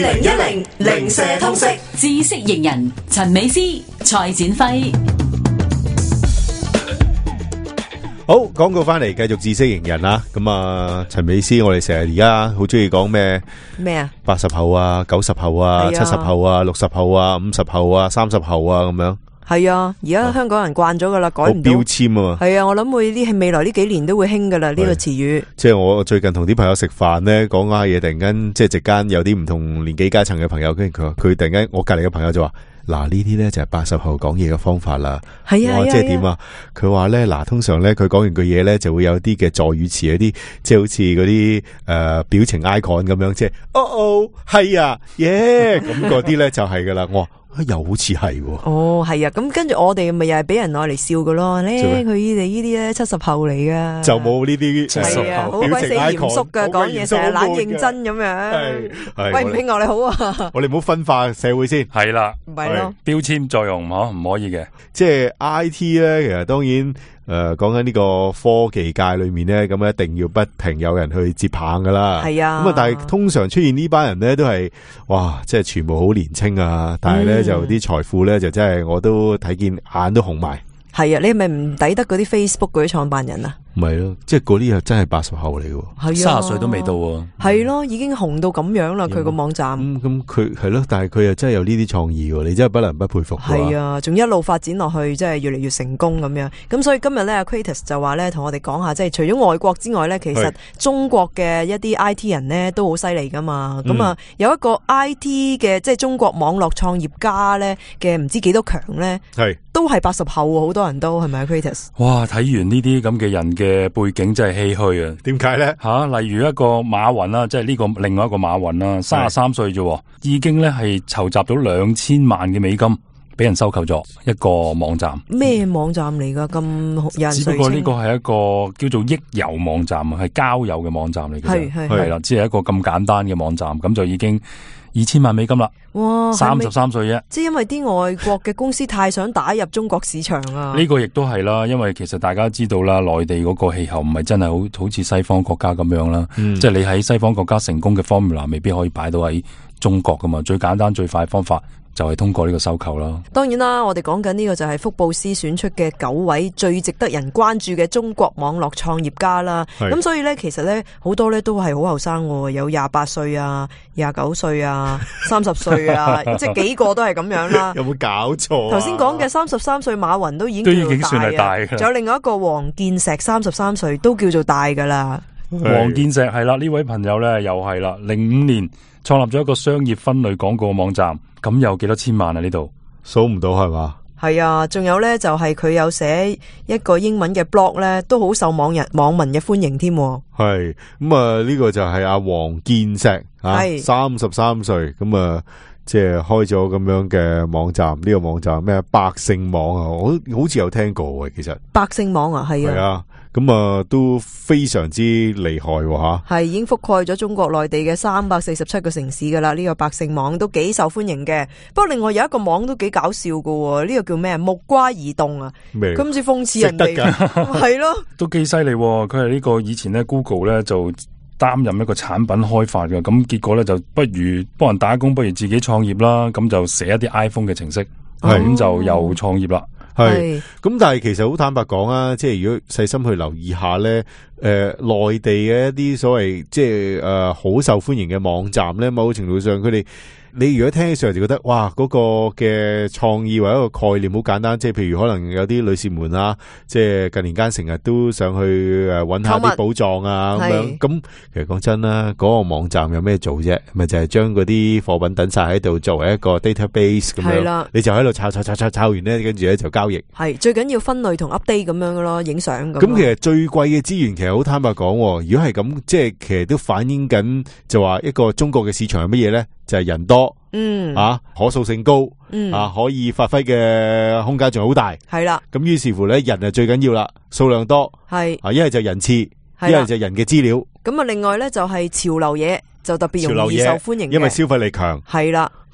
2010零舍通識知識型人陳美詩、蔡展輝。 好，廣告翻嚟繼續知識型人啦。咁啊，陳美詩，我哋成日而家好中意講咩啊？80後啊、90後啊、70後啊、60後啊、50後啊、30後啊咁樣。 係啊，而家香港人慣咗噶啦，改唔到標籤啊嘛。 係啊，我諗會未來呢幾年都會興噶啦呢個詞語。 即係我最近同啲朋友食飯咧，講下嘢，突然間即係席間有啲唔同年紀階層嘅朋友，跟住佢突然間我隔籬嘅朋友就話：嗱，呢啲咧就係80後講嘢嘅方法啦。 係啊， 即係點啊？佢話咧，嗱，通常咧佢講完句嘢咧就會有啲嘅助語詞，有啲即係好似嗰啲表情 icon 咁樣，即係係啊耶咁嗰啲咧就係噶啦。我話又好似係喎。 哦，係啊，咁跟住我哋咪又係俾人攞嚟笑噶咯。咧佢哋呢啲咧70後嚟噶， 就冇呢啲係啊，好鬼死嚴肅噶，講嘢成日懶認真咁樣。喂，吳慶樂你好啊！ 我哋唔好分化社會先。 係啦， 唔係咯， 標籤作用唔可以嘅。 即係 IT 咧，其實當然講緊呢個科技界裏面咧，咁一定要不停有人去接棒噶啦。 係啊， 咁啊，但係通常出現呢班人咧，都係哇，即係全部好年青啊，但係咧就啲財富咧就真係我都睇見眼都紅埋。 係啊，你係咪唔抵得嗰啲 Facebook 嗰啲創辦人啊？ 唔係咯，即係嗰啲又真係80後嚟嘅。 係啊， 30歲都未到喎。 係咯，已經紅到咁樣啦，佢個網站。 咁佢係咯，但係佢又真係有呢啲創意喎，你真係不能不佩服。 係啊，仲一路發展落去，真係越嚟越成功咁樣。咁所以今日咧，阿 Kratos 就話咧，同我哋講下，即係除咗外國之外咧，其實中國嘅一啲 IT 人咧都好犀利噶嘛。咁啊，有一個 IT 嘅即係中國網絡創業家咧嘅唔知幾多強咧，都係80後喎，好多人都係咪啊 Kratos？ 哇！睇完呢啲咁嘅人嘅背景真係唏噓啊！ 點解咧？ 例如一個馬雲啦，即係呢個另外一個馬雲啦，33歲啫，已經咧係籌集咗2000萬嘅美金，俾人收購咗一個網站。 咩網站嚟噶？咁有人？ 只不過呢個係一個叫做益友網站啊，係交友嘅網站嚟嘅。係啦，只係一個咁簡單嘅網站，咁就已經2000萬美金啦。哇！33歲啫， 即係因為啲外國嘅公司太想打入中國市場啊。 呢個亦都係啦，因為其實大家知道啦，內地嗰個氣候唔係真係好似西方國家咁樣啦。即係你喺西方國家成功嘅 formula 未必可以擺到喺中國噶嘛。最簡單最快方法就係通過呢個收購啦。 當然啦，我哋講緊呢個就係福布斯選出嘅9位最值得人關注嘅中國網絡創業家啦。咁所以咧，其實咧好多咧都係好後生，有28歲啊、29歲啊、30歲啊，即係幾個都係咁樣啦。 有冇搞錯？ 頭先講嘅33歲馬雲都已經算係大嘅。 仲有另外一個黃建石33歲都叫做大噶啦。 黃建石係啦，呢位朋友咧又係啦，05年創立咗一個商業分類廣告網站。咁有幾多千萬啊？呢度數唔到係嘛？ 係啊，仲有咧就係佢有寫一個英文嘅 blog 咧，都好受網民嘅歡迎添。 係咁啊，呢個就係阿黃建石啊，33歲咁啊，即係開咗咁樣嘅網站。呢個網站咩百姓網啊？我好似有聽過嘅，其實百姓網啊，係啊。 咁啊，都非常之厲害吓，係已經覆蓋咗中國內地嘅347個城市噶啦。呢個百姓網都幾受歡迎嘅。不過另外有一個網都幾搞笑噶，呢個叫咩？木瓜移動啊，佢唔似諷刺人哋，係咯， 都幾犀利。佢係呢個以前咧 Google 咧就擔任一個產品開發嘅，咁結果咧就不如幫人打工，不如自己創業啦。咁就寫一啲 iPhone 嘅程式，咁就又創業啦。 係咁，但係其實好坦白講啊，即係如果細心去留意下咧，內地嘅一啲所謂即係好受歡迎嘅網站咧，某程度上佢哋。你如果聽起上嚟就覺得哇，嗰個嘅創意或者一個概念好簡單，即係譬如可能有啲女士們啊，即係近年間成日都上去揾下啲寶藏啊咁樣。咁其實講真啦，嗰個網站有咩做啫？咪就係將嗰啲貨品等晒喺度，作為一個 database 咁樣。你就喺度抄完咧，跟住咧就交易。係最緊要分類同 update 咁樣噶咯，影相咁。 咁其實最貴嘅資源其實好坦白講，如果係咁，即係其實都反映緊就話一個中國嘅市場係乜嘢咧？就係人多，可塑性高，可以發揮嘅空間仲好大，係啦。咁於是乎咧，人係最緊要啦，數量多，係一係就人次，一係就人嘅資料。咁啊，另外咧就係潮流嘢就特別容易受歡迎嘅，因為消費力強，係啦。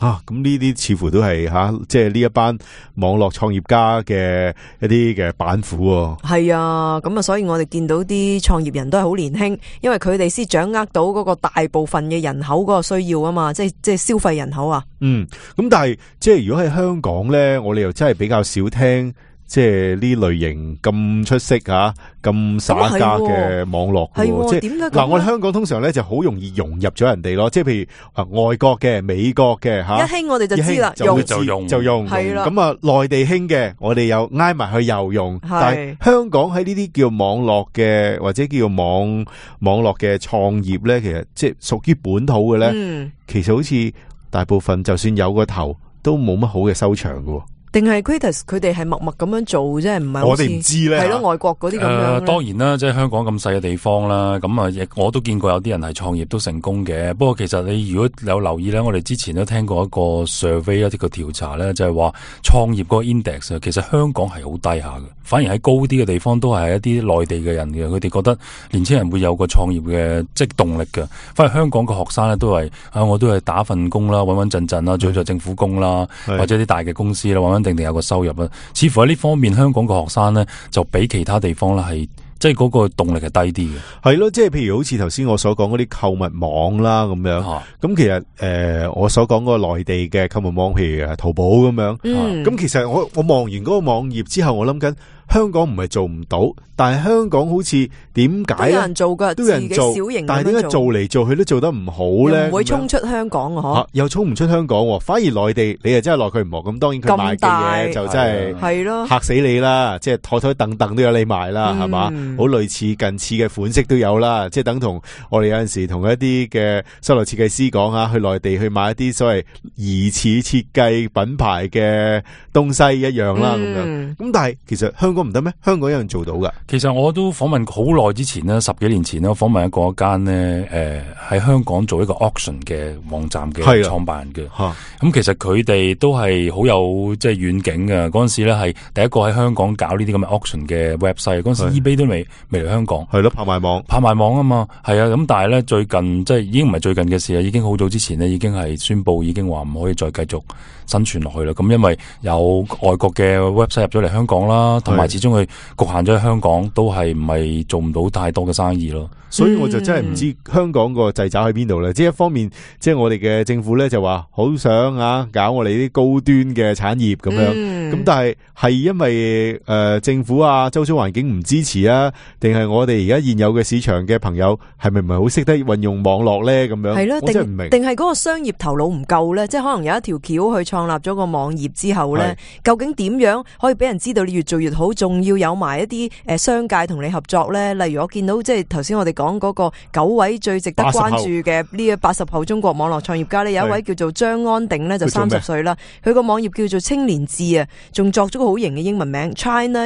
咁呢啲似乎都係即係呢一班網絡創業家嘅一啲嘅板斧喎。 係啊，咁啊，所以我哋見到啲創業人都係好年輕，因為佢哋先掌握到嗰個大部分嘅人口嗰個需要啊嘛，即係消費人口啊。 咁但係即係如果喺香港咧，我哋又真係比較少聽。即係呢類型咁出色咁耍家嘅網絡喎，即係嗱，我哋香港通常咧就好容易融入咗人哋咯，即係譬如外國嘅、美國嘅一興我哋就知啦， 就用係啦。咁內地興嘅，我哋又挨埋去又用。但係香港喺呢啲叫網絡嘅或者叫網絡嘅創業咧，其實即係屬於本土嘅咧，其實好似大部分就算有個頭，都冇乜好嘅收場㗎。 定係 Quietus 佢哋係默默咁樣做啫，唔係我哋唔知咧，係咯，外國嗰啲咁樣。 當然啦，即係香港咁細嘅地方啦，咁亦我都見過有啲人係創業都成功嘅。不過其實你如果有留意咧，我哋之前都聽過一個 survey 一啲個調查咧，就係話創業嗰個 index 其實香港係好低下嘅，反而喺高啲嘅地方都係一啲內地嘅人嘅，佢哋覺得年輕人會有個創業嘅即係動力嘅。反而香港嘅學生咧都係我都係打份工啦，穩穩陣陣啦，做咗政府工啦，或者啲大嘅公司啦，定有個收入啦，似乎喺呢方面香港嘅學生咧就比其他地方咧係即係嗰個動力係低啲嘅。係咯，即係譬如好似頭先我所講嗰啲購物網啦咁樣，咁其實我所講嗰個內地嘅購物網，譬如淘寶咁樣，咁其實我望完嗰個網頁之後，我諗緊香港唔係做唔到，但係香港好似點解都有人做噶，都有人做， 但係點解做嚟做去都做得唔好咧？ 唔會衝出香港啊！ 又衝唔出香港，反而內地你又真係奈佢唔何。咁當然佢賣嘅嘢就真係係咯嚇死你啦！即係台台凳凳都有你賣啦，係嘛？好類似近似嘅款式都有啦，即係等同我哋有陣時同一啲嘅室內設計師講去內地去買一啲所謂疑似設計品牌嘅東西一樣啦，咁樣。咁但係其實香港唔得咩？香港有人做到噶。 其實我都訪問好耐之前咧，10幾年前咧，訪問過一間咧，喺香港做一個 auction 嘅網站嘅創辦人嘅。咁其實佢哋都係好有即係遠景嘅。嗰陣時咧係第一個喺香港搞呢啲咁嘅 auction 嘅 website。嗰陣時 eBay 都未嚟香港。係咯，拍賣網啊嘛。係啊，咁但係咧最近即係已經唔係最近嘅事啦，已經好早之前咧已經係宣布已經話唔可以再繼續生存落去啦。咁因為有外國嘅 website 入咗嚟香港啦，同埋始終佢局限咗喺香港，都係唔係做唔到太多嘅生意咯。 所以我就真係唔知香港個掣肘喺邊度咧。即係一方面，即係我哋嘅政府咧就話好想搞我哋啲高端嘅產業咁樣。咁但係因為政府周遭環境唔支持啊，定係我哋而家現有嘅市場嘅朋友係咪唔係好識得運用網絡咧？咁樣係咯，我真係唔明。 定係嗰個商業頭腦唔夠咧？即係可能有一條橋去創立咗個網頁之後咧，究竟點樣可以俾人知道你越做越好？仲要有埋一啲商界同你合作咧？例如我見到即係頭先我哋講嗰個9位最值得關注嘅呢80後中國網絡創業家咧，有一位叫做張安定咧，就30歲啦。佢個網頁叫做青年志啊，仲作咗個好型嘅英文名 China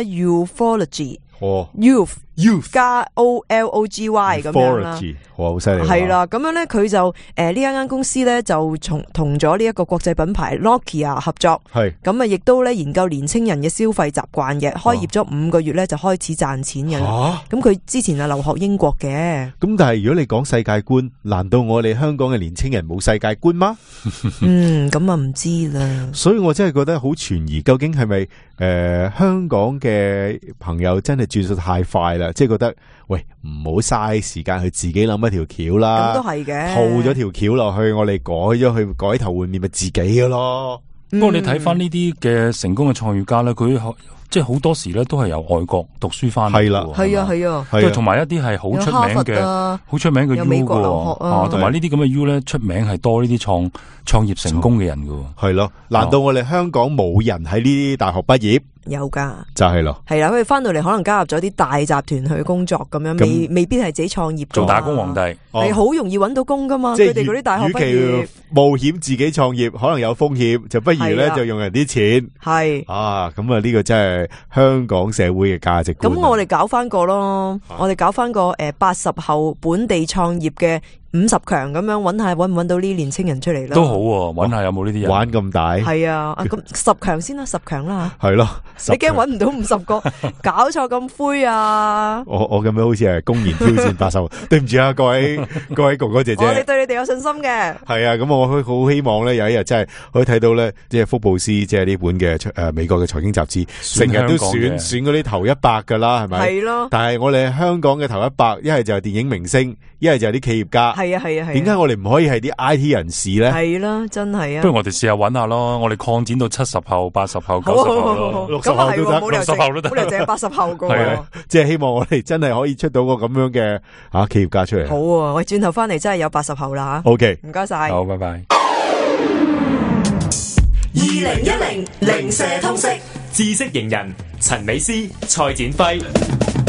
Ufology。Youth 加 OLOGY 咁樣啦， 好犀利。 係啦，咁樣咧，佢就呢間公司咧就同咗呢一個國際品牌 Nokia 合作，係咁啊，亦都咧研究年青人嘅消費習慣嘅，開業咗5個月咧就開始賺錢嘅啦。咁佢之前係留學英國嘅。 咁但係如果你講世界觀，難道我哋香港嘅年青人冇世界觀嗎？ 咁啊唔知啦。 所以我真係覺得好存疑，究竟係咪香港嘅朋友真係轉數太快啦？即係覺得喂，唔好嘥時間去自己諗一條橋啦。咁都係嘅，套咗條橋落去，我哋改咗去改頭換面，咪自己嘅咯。 不過你睇翻呢啲嘅成功嘅創業家咧，佢即係好多時咧都係由外國讀書翻嚟。係啦， 係啊， 同埋一啲係好出名嘅，好出名嘅 U 嘅，同埋呢啲咁嘅 U 咧出名係多呢啲創業成功嘅人嘅。係咯，難道我哋香港冇人喺呢啲大學畢業？ 有噶， 就係咯， 係啦，佢哋翻到嚟可能加入咗啲大集團去工作咁樣，未必係自己創業做打工皇帝， 係好容易揾到工噶嘛。佢哋嗰啲大學畢業，與其冒險自己創業，可能有風險，就不如咧就用人啲錢。係咁啊，呢個真係香港社會嘅價值觀。咁我哋搞翻個咯，我哋搞翻個80後本地創業嘅 50強咁樣揾下揾唔揾到呢年青人出嚟啦。 都好喎，揾下有冇呢啲人玩咁大， 係啊，咁10強先啦，10強啦係咯， 你驚揾唔到50個，搞錯咁灰啊！ 我咁樣好似係公然挑戰80號，對唔住啊，各位哥哥姐姐。 我哋對你哋有信心嘅。 係啊，咁我好希望咧有一日真係可以睇到咧，即係福布斯即係呢本嘅美國嘅財經雜誌，成日都選嗰啲頭100噶啦，係咪？係咯。但係我哋香港嘅頭100，一係就係電影明星，一係就係啲企業家。係啊。點解我哋唔可以係啲 IT 人士咧？係啦，真係啊。 不如我哋試下揾下咯，我哋擴展到70後、80後、90後咯 ，60後都得 ，60後都得， 冇理由淨係80後噶。 係啊，即係希望我哋真係可以出到個咁樣嘅企業家出嚟。 好啊，喂，轉頭翻嚟真係有80後啦吓。 OK， 唔該晒。 好，拜拜。 2010零舍通識知識型人陳美詩、蔡展輝。